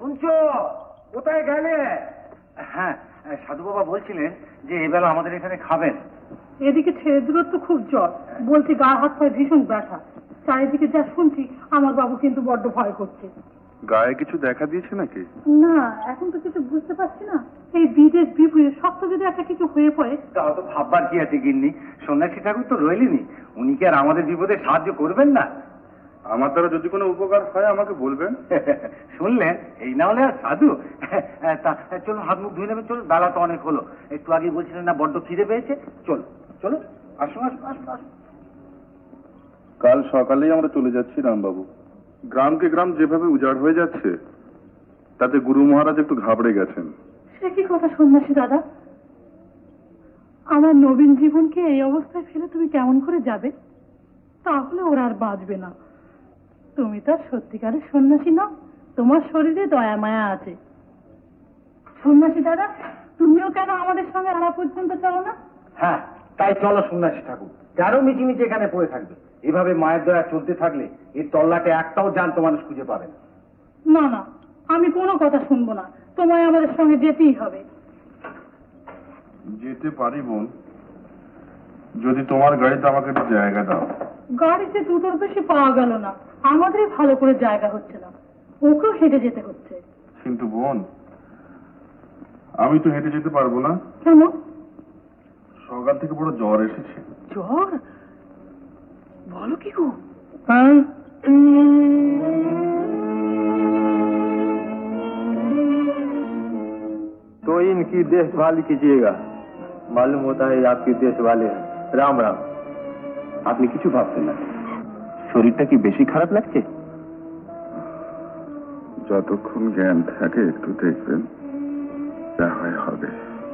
শুনছো? কোথায় গেলে? হ্যাঁ, সাধু বাবা বলছিলেন যে এবেলা আমাদের এখানে খাবেন। এদিকে ছেলেদের তো খুব জ্বর, বলছি গা হাত পায়ে ভীষণ ব্যথা। চারিদিকে যা শুনছি আমার বাবু কিন্তু বড্ড ভয় করছে। গায়ে কিছু দেখা দিয়েছে নাকি? না, এখন তো কিছু বুঝতে পারছি না। এই বিদেশ বিপুরে সব তো যদি একটা কিছু হয়ে পড়ে। তাও তো ভাববার কি আছে গিন্নি, সন্ন্যাসী ঠাকুর তো রইলেনি, উনি কি আর আমাদের বিপদে সাহায্য করবেন না? আমার দ্বারা যদি কোনো উপকার হয় আমাকে বলবেন। শুনলেন, এই না হলে আর সাধু। তা চলুন, হাত মুখ ধুয়ে নেবেন, চলুন, বেলা তো অনেক হলো। একটু আগে বলছিলেন না বড্ড খিদে পেয়েছে। চলো চলো, আসুন আসুন আসুন আসুন। কাল সকালেই আমরা চলে যাচ্ছি রামবাবু। গ্রামকে গ্রাম যেভাবে উজাড় হয়ে যাচ্ছে তাতে গুরু মহারাজ একটু ঘাবড়ে গেছেন। সে কি কথা সন্ন্যাসী দাদা? আমার নবীন জীবনকে এই অবস্থায় ফেলে তুমি কেমন করে যাবে? তাহলে ওরা আর বাঁচবে না। তুমি তো সত্যিকারের সন্ন্যাসী নাও, তোমার শরীরে দয়া মায়া আছে। সন্ন্যাসী দাদা, তুমিও কেন আমাদের সঙ্গে আড়া পর্যন্ত চলো না? হ্যাঁ, তাই চলো সন্ন্যাসী ঠাকুর। কারো মিচিমিচি এখানে পড়ে থাকবে? এভাবে মায়ের দয়া চলতে থাকলে এই তল্লাটে একটাও জ্যান্ত মানুষ খুঁজে পাবে না। না না, আমি কোনো কথা শুনবো না, তোমায় আমাদের সঙ্গে যেতেই হবে। যেতে পারি বোন, যদি তোমার গাড়িতে আমাকে একটু জায়গা দাও। গাড়িতে দুটোর বেশি পাওয়া গেল না, আমাদেরই ভালো করে জায়গা হচ্ছে না, ওকেও হেঁটে যেতে হচ্ছে। কিন্তু বোন, আমি তো হেঁটে যেতে পারবো না। কেন? সকাল থেকে বড় জ্বর এসেছে। জ্বর? বলো কি গো? तो इनकी देखभाल कीजिएगा, मालूम होता है आपके देश वाले हैं। राम राम। আপনি কিছু ভাবছেন না? শরীরটা কি বেশি খারাপ লাগছে? যতক্ষণ জ্ঞান থাকে একটু দেখবেন, যা হয় হবে।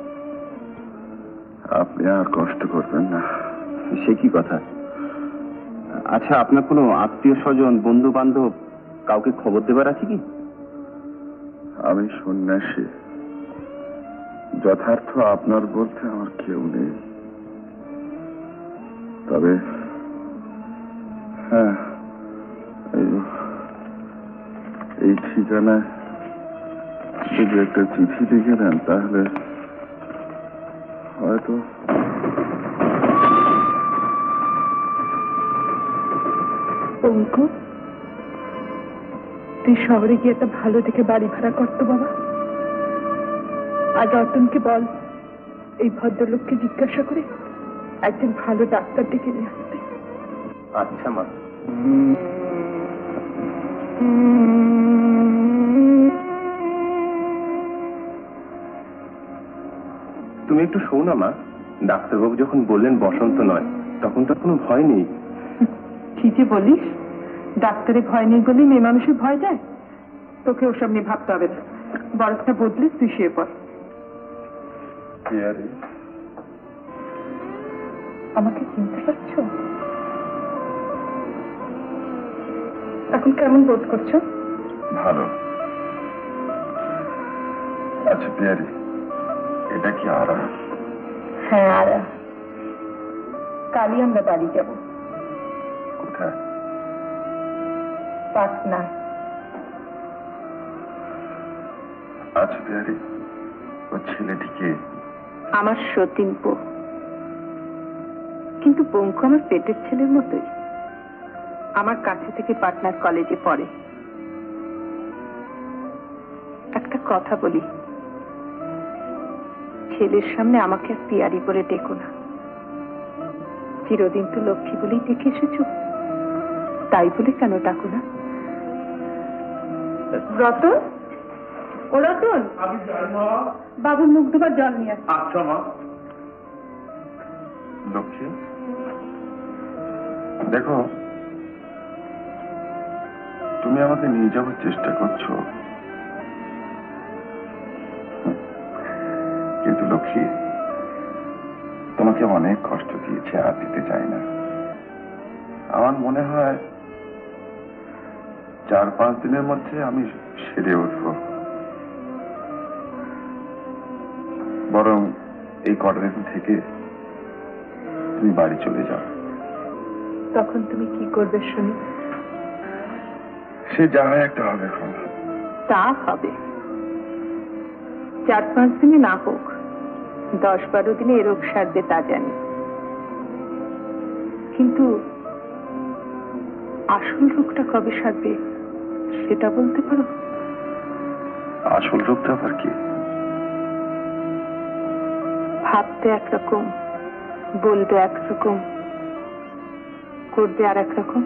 আপনি আর কষ্ট করবেন না। সে কি কথা? আচ্ছা, আপনার কোনো আত্মীয় স্বজন, বন্ধু বান্ধব কাউকে খবর দেবার আছে কি? আমি সন্ন্যাসী, যথার্থ আপনার বলতে আমার কেউ নেই। তবে হ্যাঁ, এই ঠিকানায় যদি একটা চিঠি লিখে দেন তাহলে হয়তো। পঙ্কু, তুই শহরে গিয়ে একটা ভালো দেখে বাড়ি ভাড়া করতো বাবা। আজ অতনকে বল এই ভদ্রলোককে জিজ্ঞাসা করে একজন ভালো ডাক্তার ডেকে নিয়ে আসতে। আচ্ছা মা। তুমি একটু শোনো না মা, ডাক্তারবাবু যখন বললেন বসন্ত নয়, তখন তো কোনো ভয় নেই। কি যে বলিস, ডাক্তারে ভয় নেই বলে মেয়ে মানুষের ভয় যায়? তোকে ওসব নিয়ে ভাবতে হবে না, বরফটা বদলে তুই শুয়ে পড়। আমাকে চিনতে পারছো? এখন কেমন বোধ করছো? ভালো। আচ্ছা পিয়ারি, এটা কি আরা? হ্যাঁ আরা। কালই আমরা বাড়ি যাব। কোথায়? পাটনা। আচ্ছা পিয়ারি, ও ছেলেটিকে? আমার সতীন পো, কিন্তু পঙ্কু আমার পেটের ছেলের মতোই। আমার কাছে থেকে পাটনার কলেজে পড়ে। একটা কথা বলি, ছেলের সামনে আমাকে আর পিয়ারি করে ডেকো না। চিরদিন তো লক্ষ্মী বলেই ডেকে এসেছো, তাই বলে কেন ডাকো না? রতন, ও রতন, বাবুর মুখ ধোবার জল নিয়ে আসো। আচ্ছা মা। লক্ষ্মী, দেখো, তুমি আমাকে নিয়ে যাওয়ার চেষ্টা করছো, কিন্তু লক্ষ্মী, তোমাকে অনেক কষ্ট দিয়েছে, আর দিতে চাই না। আমার মনে হয় 4-5 দিনের মধ্যে আমি সেরে উঠব। বরং এই কটা দিন থেকে তুমি বাড়ি চলে যাও। তখন তুমি কি করবে শুনি? সে যা হয় একটা হবে। তা হবে, 4-5 দিনে না হোক, 10-12 দিনে এ রোগ সারবে তা জানি, কিন্তু আসল রোগটা কবে সারবে সেটা বলতে পারো? আসল রোগটা আবার কি? ভাবতে একরকম, বলবে একরকম, করবে আর একরকম।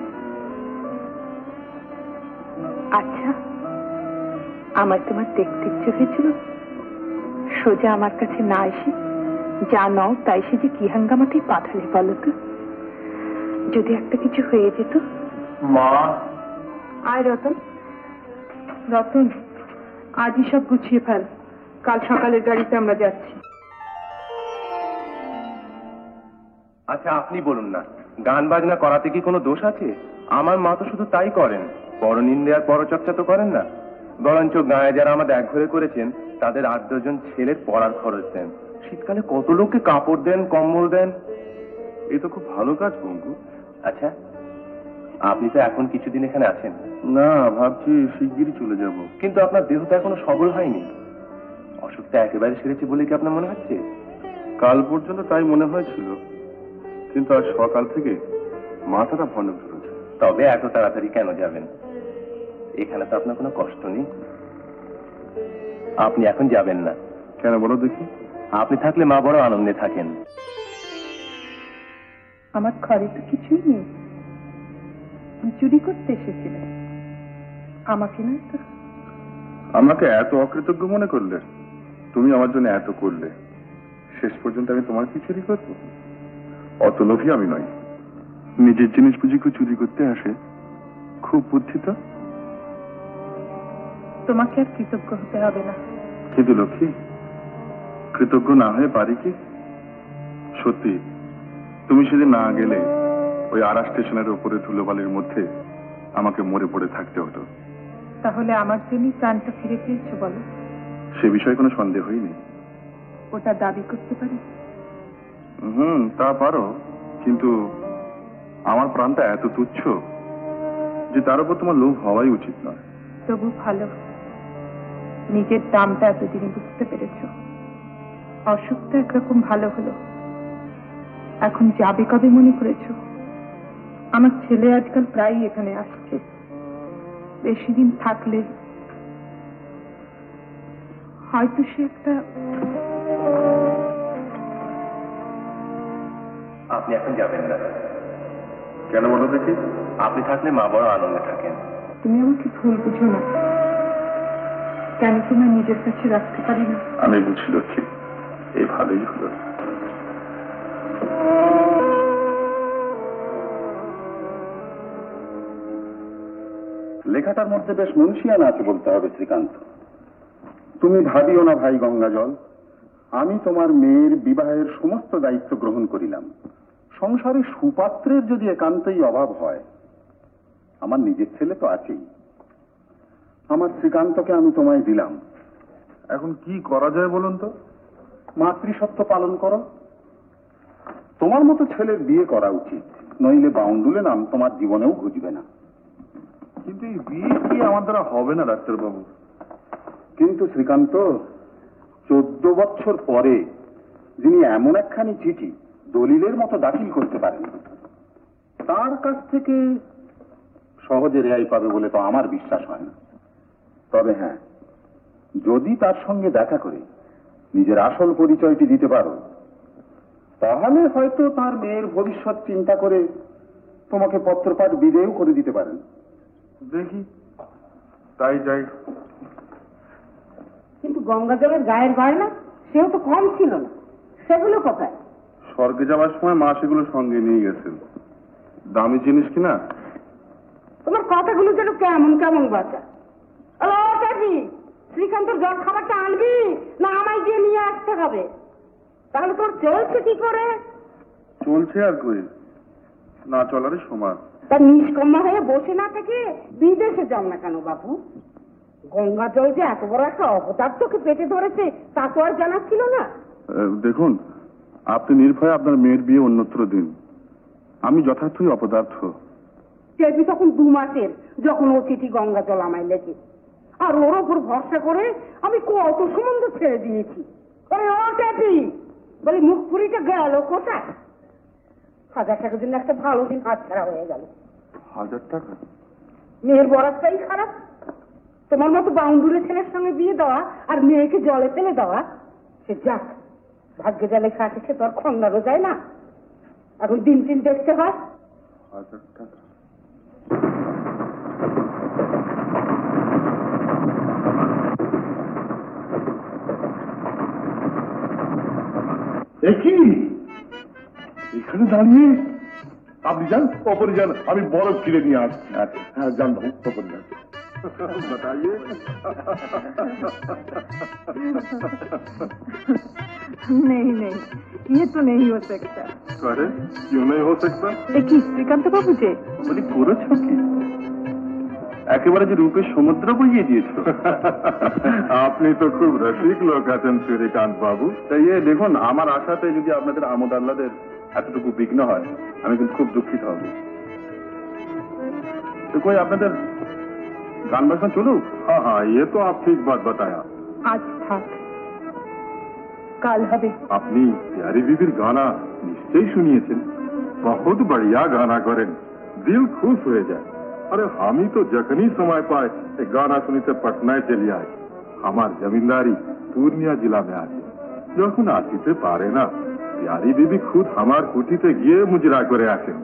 আচ্ছা, আমার তোমার দেখতে ইচ্ছে হয়েছিল, সোজা আমার কাছে না এসে যা নাও তাই সে যে কি হাঙ্গামাতেই পাঠালে বলো তো? যদি একটা কিছু হয়ে যেত। মা, আয় রতন, রতন, আজই সব গুছিয়ে ফেল, কাল সকালের গাড়িতে আমরা যাচ্ছি। আচ্ছা আপনি বলুন না, গান বাজনা করাতে কি কোনো দোষ আছে? আমার মা তো শুধু তাই করেন, বড় নিন্দে আর পরচর্চা তো করেন না। বরঞ্চ গায়ে যারা আমাদের একঘরে করেছেন তাদের 8-10 জন ছেলের পড়ার খরচ দেন, শীতকালে কত লোককে কাপড় দেন, কম্বল দেন। এ তো খুব ভালো কাজ বঙ্কু। আচ্ছা, আপনি তো এখন কিছুদিন এখানে আছেন। না, ভাবছি শিগগিরই চলে যাব। কিন্তু আপনার দেহ তো এখনো সবল হয়নি, অসুখটা একেবারে সেরেছে বলে কি আপনার মনে হচ্ছে? কাল পর্যন্ত তাই মনে হয়েছিল, কিন্তু আজ সকাল থেকে মাথাটা ভন্ড ধরেছে। তবে এত তাড়াতাড়ি কেন যাবেন? এখানে তো আপনার কোনো কষ্ট নেই, আপনি এখন যাবেন না। কেন বলো দেখি? আপনি থাকলে মা বড় আনন্দে থাকেন। আমার ঘরে তো কিছুই নেই, চুরি করতে এসেছিল, আমাকে নয় তো? আমাকে এত অকৃতজ্ঞ মনে করলে? তুমি আমার জন্য এত করলে, শেষ পর্যন্ত আমি তোমার কি চুরি করবো? অত লোভী আমি নই। নিজের জিনিস বুঝি কেউ চুরি করতে আসে? খুব বুদ্ধি তো। তোমাকে আর কৃতজ্ঞ হতে হবে না। কিন্তু লক্ষ্মী, কৃতজ্ঞ না হয়ে পারি কি? সত্যি, তুমি সেদিন না গেলে ওই আরা স্টেশনের উপরে ধুলোবালির মধ্যে আমাকে মরে পড়ে থাকতে হতো। তাহলে আমার জন্যই প্রাণটা ফিরে পেয়েছো বলো? সে বিষয়ে কোনো সন্দেহই নেই। ওটা দাবি করতে পারি? তা পারো, কিন্তু আমার প্রাণটা এত তুচ্ছ যে তার উপর তোমার লোভ হওয়াই উচিত নয়। তবু ভালো, নিজের দামটা এতদিনে বুঝতে পেরেছো। অসুখটা একরকম ভালো হলো, এখন যাবে কবে মনে করেছো? আমার ছেলে আজকাল প্রায় এখানে আসছে, বেশি দিন থাকলে হয়তো সে একটা। আপনি এখন যাবেন না। কেন বলো দেখি? আপনি থাকলে মা বড় আনন্দে থাকেন। তুমি আমাকে ভুল বুঝো না, কেন তোমার নিজের কাছে রাখতে পারি না? আমি বুঝি লক্ষ্মী, এই ভালোই হলো। লেখাটার মধ্যে বেশ মনীষিয়ানা আছে বলতে হবে শ্রীকান্ত। তুমি ভাবিও না ভাই গঙ্গাজল, আমি তোমার মেয়ের বিবাহের সমস্ত দায়িত্ব গ্রহণ করিলাম। সংসারে সুপাত্রের যদি একান্তই অভাব হয়, আমার নিজের ছেলে তো আছেই, আমার শ্রীকান্তকে আমি তোমায় দিলাম। এখন কি করা যায় বলুন তো? মাতৃসত্ব পালন করো। তোমার মতো ছেলের বিয়ে করা উচিত, নইলে বাউন্ডুলে নাম তোমার জীবনেও ঘুচবে না। কিন্তু এই বিয়ে কি আমার দ্বারা হবে না ডাক্তারবাবু? কিন্তু শ্রীকান্ত, 14 বছর পরে যিনি এমন একখানি চিঠি দলিলের মতো দাখিল করতে পারেন, তার কাছ থেকে সহজে রেহাই পাবে বলে তো আমার বিশ্বাস হয় না। তবে হ্যাঁ, যদি তার সঙ্গে দেখা করে নিজের আসল পরিচয়টি দিতে পারো, তাহলে হয়তো তার মেয়ের ভবিষ্যৎ চিন্তা করে তোমাকে পত্রপাঠ বিদেয় করে দিতে পারেন। দেখি, তাই যাই। কিন্তু গঙ্গাজলের গায়ের গয়না সেও তো কম ছিল না, সেগুলো কোথায়? স্বর্গে যাওয়ার সময় মা সেগুলো সঙ্গে নিয়ে গেছেন। দামি জিনিস কিনা। তোমার কথাগুলো যেন কেমন কেমন বাঁচা। শ্রীকান্তর জল খাবারটা আনবি না আমায় গিয়ে নিয়ে আসতে হবে? তাহলে তোর চলছে কি করে? চলছে আর কই, না চলারই সমান। তার নিষ্কম্মা হয়ে বসে না থেকে বিদেশে যাও না কেন বাবু? গঙ্গাজল যে এত বড় একটা অপদার্থকে পেটে ধরেছে তা তো আর জানা ছিল না। দেখুন, আপনি নির্ভয়ে আপনার মেয়ের বিয়ে অন্যত্র দিন, আমি যথার্থই অপদার্থ। চেপি তখন 2 মাসের, যখন ও চিঠি গঙ্গাজল আমায় লেখে। আর ওর ওপর ভরসা করে আমি কত সম্বন্ধ ছেড়ে দিয়েছি। আরে ও ট্যাপি বলি মুখ পুরিটা গেল কোথায়? 1000 টাকার জন্য একটা ভালো দিন হাতছাড়া হয়ে গেল। 1000 টাকা? মেয়ের বরাতটাই খারাপ। তোমার মতো বাউন্ডুলে ছেলের সঙ্গে বিয়ে দেওয়া আর মেয়েকে জলে ফেলে দেওয়া, সে যাক, ভাগ্যে যা লেখা আছে সে তো আর খন্ডারও যায় না। এখন দিন দিন দেখতে হয়। 1000 টাকা? কি এখানে দাঁড়িয়ে? আপনি যান, ওপরে যান, আমি বরফ কিনে নিয়ে আসছি। হ্যাঁ যান বাবু, ওপরে যান। बताइए। नहीं नहीं, ये तो नहीं हो सकता। अरे क्यों नहीं हो सकता? কি শ্রীকান্ত বাবু যে বলি করেছো কি? একেবারে যে রূপের সমুদ্র বইয়ে দিয়েছো। আপনি তো খুব রসিক লোক আছেন শ্রীকান্ত বাবু। তাই দেখুন, আমার আশাতে যদি আপনাদের আমোদ আহ্লাদের এতটুকু বিঘ্ন হয়, আমি কিন্তু খুব দুঃখিত হব। তো কই আপনাদের গান বাজনা চলুক? हाँ हाँ, ये तो आप ठीक बात बताया। আজ থাক, কাল হবে। আপনি প্যারি বিবির গানা নিশ্চয়ই শুনিয়েছেন। বহুত বড়িয়া গানা করেন, দিল খুশ হয়ে যায়। আরে আমি তো যখনই সময় পাই গানা শুনিতে পাটনায় চলে যাই। আমার জমিদারি পূর্ণিয়া জেলা में আছে। যখন আসিতে পারে না, প্যারি বিবি খুদ আমার কুঠিতে গিয়ে মুজরা করে আসেন।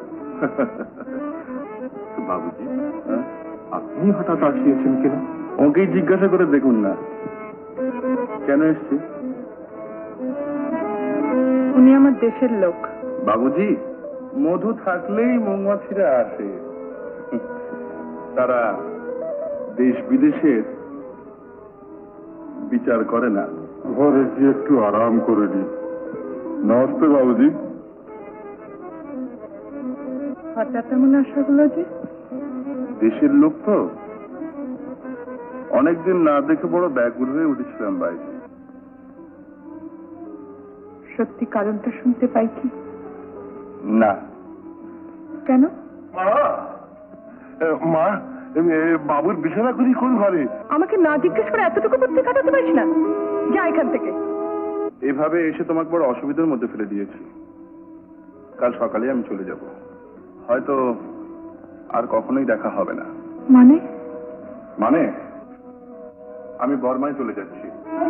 বাবুজি, আপনি হঠাৎ আসিয়েছেন কেন? ওকেই জিজ্ঞাসা করে দেখুন না কেন এসছে। উনি আমার দেশের লোক। বাবুজি, মধু থাকলেই মৌমাছিরা আসে। তারা দেশ বিদেশের বিচার করে না। ঘরে গিয়ে একটু আরাম করে নি। নমস্তে বাবুজি। হঠাৎ এমন আশাগুলো যে? দেশের লোক তো, অনেকদিন না দেখে বড় ব্যাকুল হয়ে উঠেছিলাম বাইরে। সত্যি কারণটা শুনতে পাই কি? না। কেন? মা, বাবুর বিছানা করি কোন ঘরে? আমাকে না জিজ্ঞেস করে এতটুকু বুদ্ধি কাটাতে পারিস না? যা এখান থেকে। এভাবে এসে তোমাকে বড় অসুবিধার মধ্যে ফেলে দিয়েছি। কাল সকালে আমি চলে যাব। হয়তো আর কখনোই দেখা হবে না। মানে? মানে আমি বর্মায় চলে যাচ্ছি।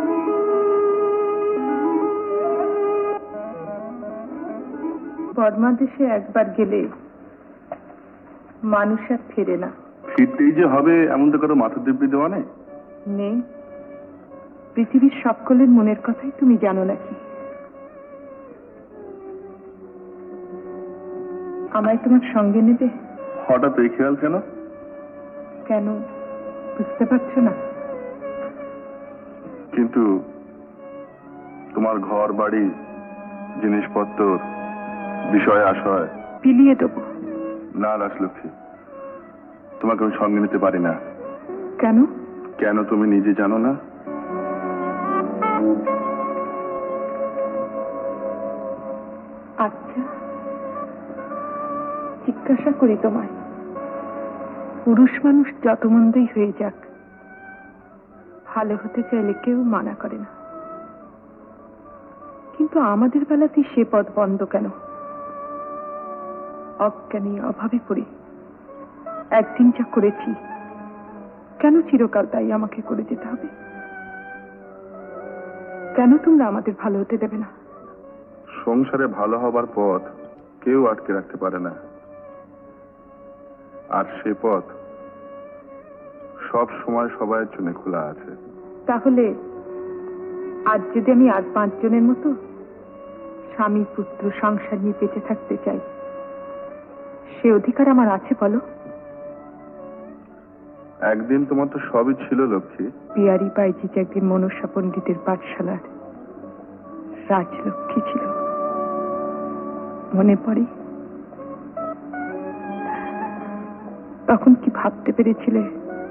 বর্মা দেশে একবার গেলে মানুষ আর ফেরে না। ফিরতেই যে হবে এমন তো কারো মাথা দিব্যি দেওয়া নেই। নেই। পৃথিবীর সকলের মনের কথাই তুমি জানো নাকি? আমায় তোমার সঙ্গে নেবে? হঠাৎ এই খেয়াল কেন? কেন বুঝতে পারছো না? কিন্তু তোমার ঘর বাড়ি, জিনিসপত্র, বিষয় আশয় বিলিয়ে দেবো। না রাজলক্ষ্মী, তোমাকে আমি সঙ্গে নিতে পারি না। কেন? কেন তুমি নিজে জানো না? আচ্ছা, জিজ্ঞাসা করি তোমায়, পুরুষ মানুষ যত মন্দই হয়ে যাক, ভালো হতে চাইলে কেউ মানা করে না। কিন্তু আমাদের বেলাতেই সে পথ বন্ধ কেন? অজ্ঞানী, অভাবে পড়ে একদিন যা করেছি, কেন চিরকাল তাই আমাকে করে যেতে হবে? কেন তোমরা আমাদের ভালো হতে দেবে না? সংসারে ভালো হবার পথ কেউ আটকে রাখতে পারে না। আর সে পথ সব সময় সবাইয়ের জন্য খোলা আছে। তাহলে আজ যদি আমি আর 5 জনের মতো স্বামী পুত্র সংসার নিয়ে বেঁচে থাকতে চাই, সে অধিকার আমার আছে বলো? একদিন তোমার তো সবই ছিল লক্ষ্মী। বিহারি বাইজি একদিন মনসা পণ্ডিতের পাঠশালার রাজলক্ষ্মী ছিল, মনে পড়ে? তখন কি ভাবতে পেরেছিলে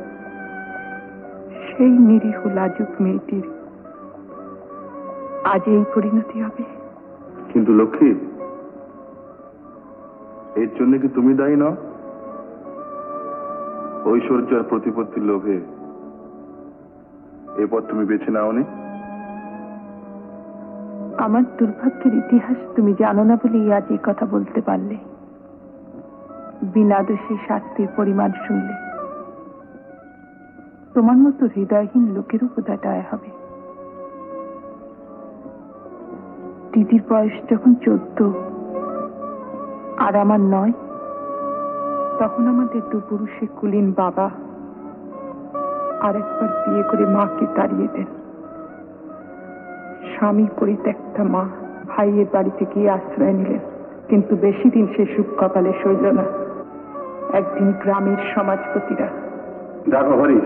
সেই নিরীহ লাজুক মেয়েটির আজ এই পরিণতি হবে? কিন্তু লক্ষ্মী, এর জন্য কি তুমি দায়ী নও? ঐশ্বর্য আর প্রতিপত্তির লোভে এরপর তুমি বেছে নাওনি? আমার দুর্ভাগ্যের ইতিহাস তুমি জানো না বলেই আজ এই কথা বলতে পারলে। বিনা দোষে শাস্তির পরিমাণ শুনলে তোমার মতো হৃদয়হীন লোকেরও বোধহয় দয়া হবে। দিদির বয়স যখন 14 আর আমার 9, তখন আমাদের দু পুরুষে কুলীন বাবা আর একবার বিয়ে করে মাকে তাড়িয়ে দেন। স্বামী পরিত্যক্তা মা ভাইয়ের বাড়িতে গিয়ে আশ্রয় নিলেন, কিন্তু বেশি দিন সে সুখ কপালে সইল না। একদিন গ্রামের সমাজপতিরা, দেখো হরিশ,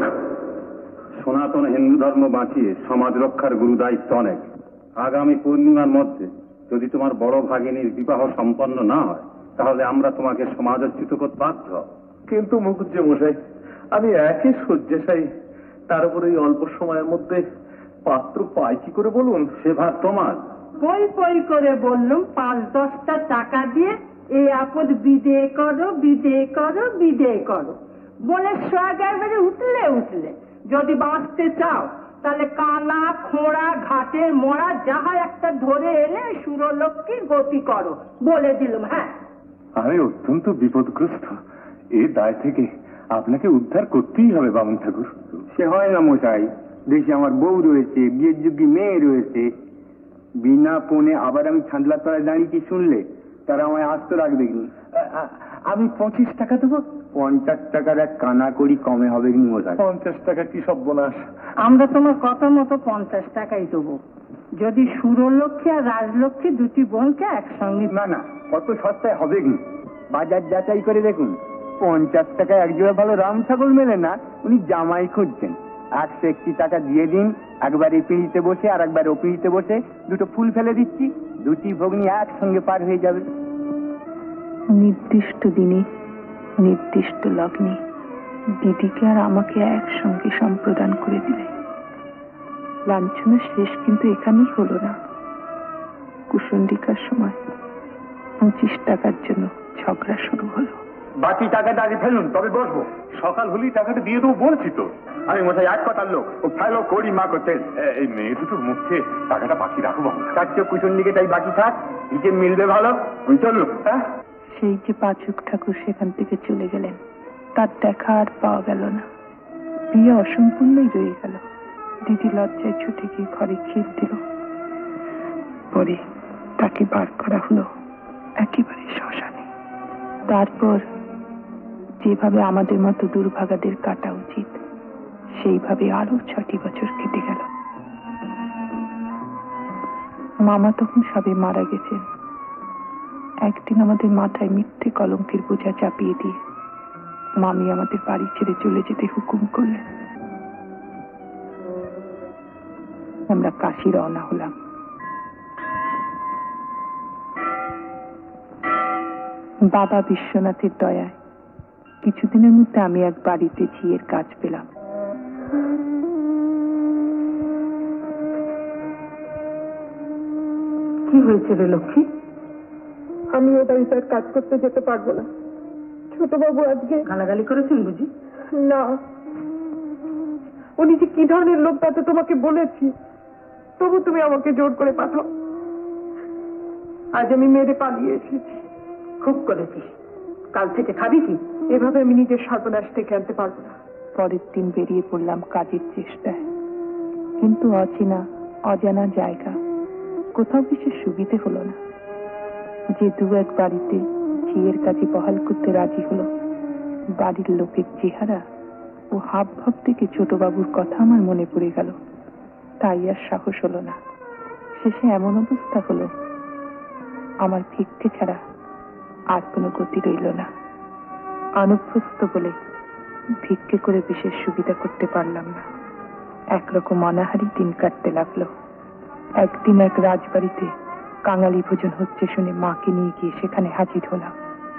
সনাতন হিন্দু ধর্ম বাঁচিয়ে সমাজ রক্ষার গুরু দায়িত্ব অনেক। আগামী পূর্ণিমার মধ্যে যদি তোমার বড় ভাগিনীর বিবাহ সম্পন্ন না হয়, তাহলে আমরা তোমাকে সমাজচ্যুত করতে বাধ্য। কিন্তু মুখুজ্জে মশাই, আমি একই শয্যাশায়ী, তার উপরে এই অল্প সময়ের মধ্যে পাত্র পাই কি করে বলুন? সে ভাগ তোমার। পই পই করে বললুম 5-10টা টাকা দিয়ে এই আপদ বিদে করো, বিদে করো, বিদে করো বলে সোয়াগার বেড়ে উঠলে যদি বাঁচতে চাও তাহলে কানা খোঁড়া ঘাটের মোড়া যাহা একটা ধরে এনে সুরলক্ষ্মীর গতি করো বলে দিলুম। হ্যাঁ, আমি অত্যন্ত বিপদগ্রস্ত। এই দায় থেকে আপনাকে উদ্ধার করতেই হবে বামুন ঠাকুর। সে হয় না মশাই, দেখি আমার বউ রয়েছে, বিয়ের যোগ্যী মেয়ে রয়েছে। বিনা পণে আবার আমি ছান্দলার তলায় দাঁড়িয়ে শুনলে তারা আমায় আস্ত রাখবে কি? আমি 25 টাকা দেবো। 50 টাকার এক কানা করি কমে হবে কি মশাই? 50 টাকা কি সর্বনাশ! আমরা তোমার কথা মতো 50 টাকাই দেবো, যদি সুরলক্ষ্মী আর রাজলক্ষ্মী দুটি বোনকে একসঙ্গে। না না, কত সস্তায় হবে কি? বাজার যাচাই করে দেখুন, 50 টাকায় একজোড়া ভালো রাম ছাগল মেলে না। উনি জামাই খুঁজছেন, 161 টাকা দিয়ে দিন। একবার এই পিঁড়িতে বসে আর একবার ও পিঁড়িতে বসে দুটো ফুল ফেলে দিচ্ছি, দুটি ভগ্নি একসঙ্গে পার হয়ে যাবে। নির্দিষ্ট দিনে নির্দিষ্ট লগ্নে দিদিকে আর আমাকে একসঙ্গে সম্প্রদান করে দিলে। লাঞ্ছনা শেষ কিন্তু এখানেই হলো না। কুসুন্ডিকার সময় 25 টাকার জন্য ঝগড়া শুরু হলো। বাকি টাকাটা আগে ফেলুন, তবে বসবো। সকাল হলেই টাকাটা দিয়ে দেবো বলছি তো। আমি মশাই এক কথার লোক, ও ফেলো করি মা করতেন। এই মেয়ে দুটোর মুখে টাকাটা বাকি রাখো বাবু। তার চেয়ে কুসুন্ডিকে তাই বাকি থাক, নিচে মিলবে ভালো। আমি চললো। হ্যাঁ, সেই যে পাচক ঠাকুর সেখান থেকে চলে গেলেন, তার দেখা আর পাওয়া গেল না। বিয়ে অসম্পূর্ণই রয়ে গেল। দিদি লজ্জায় ছুটে গিয়ে ঘরে ক্ষীর দিল। পরে তাকে বার করা হলো একেবারে শ্মশানে। তারপর যেভাবে আমাদের মতো দুর্ভাগাদের কাটা উচিত, সেইভাবে আরো 6টি বছর কেটে গেল। মামা তখন সবে মারা গেছেন। একদিন আমাদের মাথায় মিথ্যে কলঙ্কের বোঝা চাপিয়ে দিয়ে মামি আমাদের বাড়ি ছেড়ে চলে যেতে হুকুম করলেন। আমরা কাশী রওনা হলাম। বাবা বিশ্বনাথের দয়ায় কিছুদিনের মধ্যে আমি এক বাড়িতে ঝিয়ের কাজ পেলাম। কি হয়েছে রে লক্ষ্মী? আমি ও বাড়িতে আর কাজ করতে যেতে পারবো না। ছোটবাবু আজকে গালাগালি করেছেন বুঝি? না, উনি যে কি ধরনের লোক তা তো তোমাকে বলেছি, তবু তুমি আমাকে জোর করে পাঠাও। আজ আমি মেরে পালিয়ে এসেছি। খুব করেছিস। কাল থেকে খাবি কি? এভাবে আমি নিজের সর্বনাশ থেকে আনতে পারবো না। পরের দিন বেরিয়ে পড়লাম কাজের চেষ্টায়, কিন্তু অচেনা অজানা জায়গা, কোথাও বিশেষ সুবিধে হলো না। যে দু এক বাড়িতে ঝিয়ের কাজে বহাল করতে রাজি হলো, বাড়ির লোকের চেহারা ও হাব ভাব থেকে ছোটবাবুর কথা আমার মনে পড়ে গেল। তাই আর সাহস হলো না। শেষে এমন অবস্থা হলো, আমার ভিক্ষে ছাড়া আর কোনো গতি রইল না। অনুভ্যস্ত বলে ভিক্ষে করে বিশেষ সুবিধা করতে পারলাম না। একরকম অনাহারি দিন কাটতে লাগলো। একদিন এক রাজবাড়িতে কাঙালি ভোজন হচ্ছে শুনে মাকে নিয়ে গিয়ে সেখানে হাজির হলাম।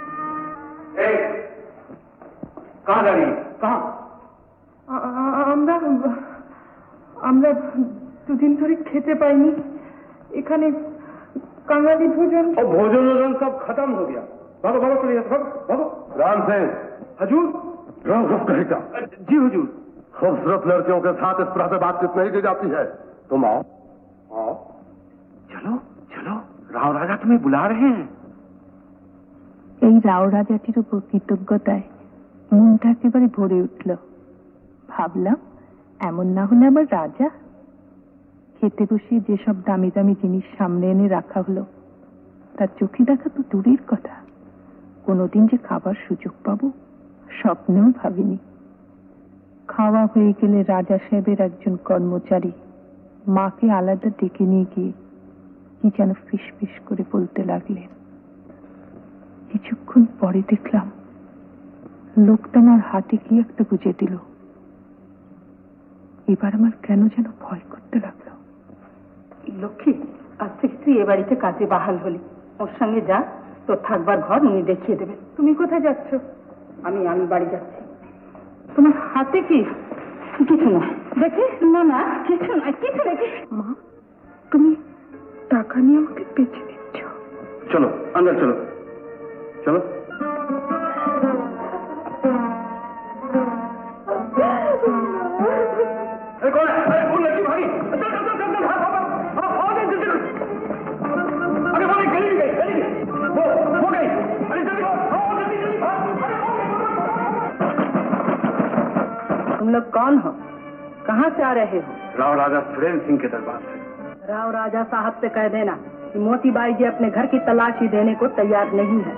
আমরা দুদিন ধরে খেতে পাইনি। এখানে কাঙালি ভোজন। भोजन वोजन सब खत्म हो गया। भागो चलिए, भागो। राम सिंह हजूर, राम सब कहेगा। জি হুজুর। खूबसूरत लड़कियों के साथ इस तरह से बातचीत नहीं की जाती है। तुम आओ आओ। চলো চলো, রাও রাজা তুমি বুলা রে হ্যাঁ। এই রাও রাজাটির উপর কৃতজ্ঞতায় মনটা একেবারে ভরে উঠল। ভাবলাম এমন না হলে আবার রাজা। খেতে বসে যেসব দামি দামি জিনিস সামনে এনে রাখা হলো, তার চোখে দেখা তো দূরের কথা, কোনোদিন যে খাবার সুযোগ পাবো স্বপ্নেও ভাবিনি। খাওয়া হয়ে গেলে রাজা সাহেবের একজন কর্মচারী মাকে আলাদা ডেকে নিয়ে গিয়ে কি যেন ফিস ফিস করে বলতে লাগলেন। কিছুক্ষণ পরে দেখলাম লোকটা আমার হাতে কি একটা গুজে দিল। এবার আমার কেন যেন ভয় করতে লাগলো। লক্ষ্মী, আজ থেকে তুই এ বাড়িতে কাজে বাহাল হলি। ওর সঙ্গে যা, তোর থাকবার ঘর উনি দেখিয়ে দেবেন। তুমি কোথায় যাচ্ছ? আমি বাড়ি যাচ্ছি। তোমার হাতে কি? কিছু না দেখি। না না কিছু না, কিছু নাকি। মা, তুমি টাকা নিয়ে আমাকে বেঁচে দিচ্ছ? चलो अंदर चलो चलो। अरे कौन है? अरे कौन लड़की भागी? चल चल चल चल चल, आओ जल्दी जल्दी। अरे वो गई गई वो गई। अरे जल्दी आओ जल्दी जल्दी भाग। तुम लोग कौन हो? कहाँ से आ रहे हो? राव राजा सुरेंद्र सिंह के दरबार से। राव राजा साहब से कह देना कि मोतीबाई जी अपने घर की तलाशी देने को तैयार नहीं है।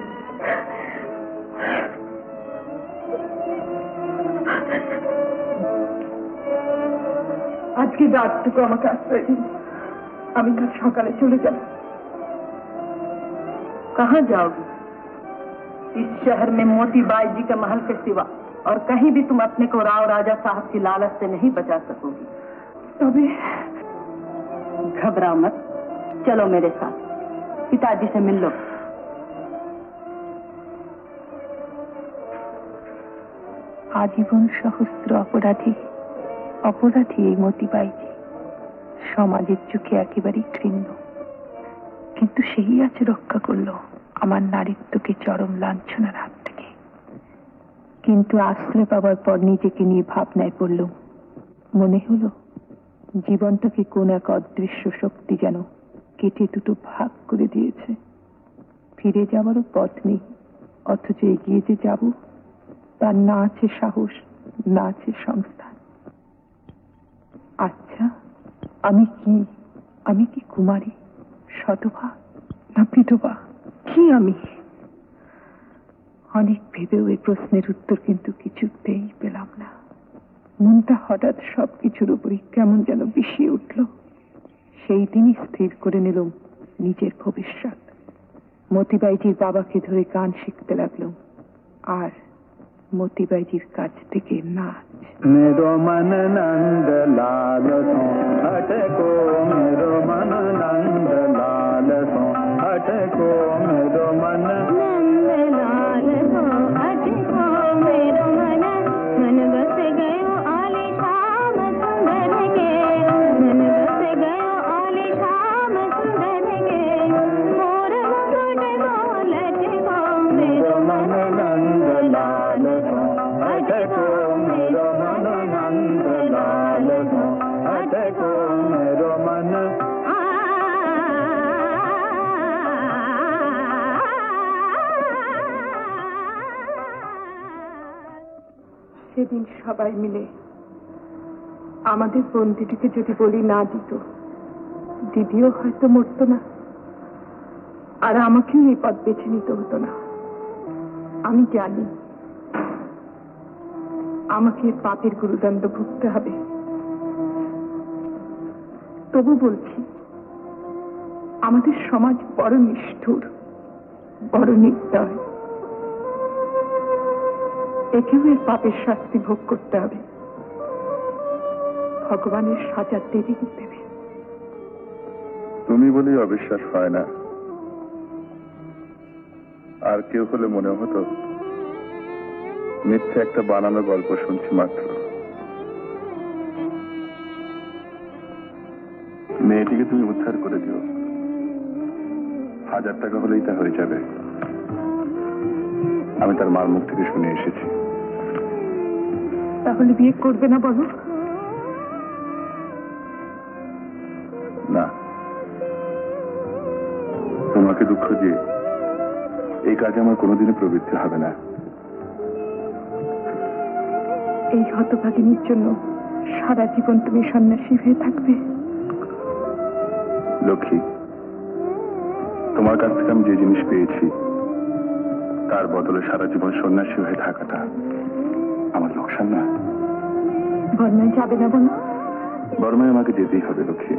আজকে রাতটুকু আমাকে আশ্রয় দিন, আমি কাল সকালে চলে যাব। कहाँ जाओगी? इस शहर में मोतीबाई जी के महल के सिवा और कहीं भी तुम अपने को राव राजा साहब की लालच से नहीं बचा सकोगी। तभी घबराओ मत, चलो मेरे साथ, पिताजी से मिल लो। আজীবন সহস্র অপরাধী এই মতিবাইজি সমাজের চোখে একেবারেই ঘৃণ্য, কিন্তু সেই আজ রক্ষা করলো আমার নারীত্বকে চরম লাঞ্ছনার হাত থেকে। কিন্তু আশ্রয় পাবার পর নিজেকে নিয়ে ভাবনায় পড়লুম। মনে হলো জীবনটাকে কোন এক অদৃশ্য শক্তি যেন কেটে দুটো ভাগ করে দিয়েছে। ফিরে যাওয়ারও পথ নেই, অথচ এগিয়ে যে যাব তার না আছে সাহস, না আছে সংস্থান। আচ্ছা, আমি কি কুমারী, সধবা না বিধবা? কি আমি? অনেক ভেবেও এই প্রশ্নের উত্তর কিন্তু কিছুতেই পেলাম না। মনটা হঠাৎ সবকিছুর উপরই কেমন যেন বিষিয়ে উঠল। সেই দিনই স্থির করে নিলাম নিজের ভবিষ্যৎ। মতিবাইজির বাবাকে ধরে গান শিখতে লাগলাম, আর মতিবাইজির কাছ থেকে নাচ। मेरो मन नंद लाल सो हटको, मेरो मन नंद लाल सो हटको, मेरो मन नंद लाल सो हटको, मेरो मन मन बस गयो आलिशान सुंदर के, मन बस गयो आलिशान सुंदर के, मोर मुकुट बोलत को, मेरो मन नंद लाल सो हटको, मेरो मन नंद लाल सो हटको, मेरो मन। সেদিন সবাই মিলে আমাদের বন্দিটিকে যদি বলি না দিত, দিদিও হয়তো মরত না, আর আমাকেও এই পথ বেছে নিতে হতো না। আমি জানি আমাকে পাপের গুরুদণ্ড ভুগতে হবে, তবু বলছি আমাদের সমাজ বড় নিষ্ঠুর, বড় নির্দয়। একেও এর পাপের শাস্তি ভোগ করতে হবে, ভগবানের সাজা দেবে দেবে। তুমি বলেই অবিশ্বাস হয় না, আর কেউ হলে মনে হতো মিথ্যে একটা বানানো গল্প শুনছি মাত্র। মেয়েটিকে তুমি উদ্ধার করে দিও, 1000 টাকা হলেই তা হয়ে যাবে। আমি তার মার মুখ থেকে শুনে এসেছি। তাহলে বিয়ে করবে না বলো? না, তোমাকে দুঃখ দিয়ে এই কাজে আমার কোনোদিনই প্রবৃত্তি হবে না। এই হতভাগিনীর জন্য সারা জীবন তুমি সন্ন্যাসী হয়ে থাকবে? লক্ষ্মী, তোমার কাছ থেকে আমি যে জিনিস পেয়েছি তার বদলে সারা জীবন সন্ন্যাসী হয়ে থাকাটা আমার লোকসান না। বর্মায় যাবে না বলো? বর্মায় আমাকে যেতেই হবে লক্ষ্মী,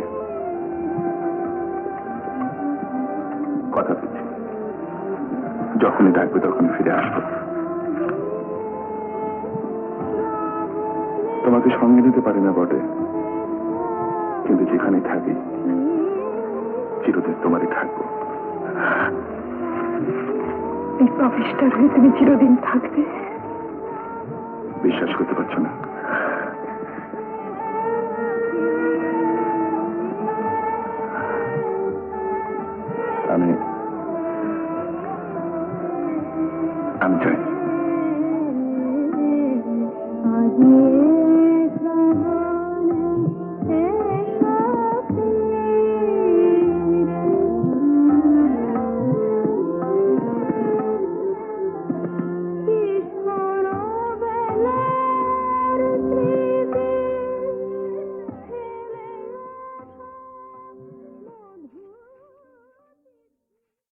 কথা দিচ্ছি যখনই ডাকবে তখনই ফিরে আসবো। তোমাকে সঙ্গে নিতে পারি না বটে, কিন্তু যেখানে থাকি চিরদিন তোমারই থাকবো। এই প্রফেসর হয়ে তুমি চিরদিন থাকবে? বিশ্বাস করতে পারছো না? আমি চাই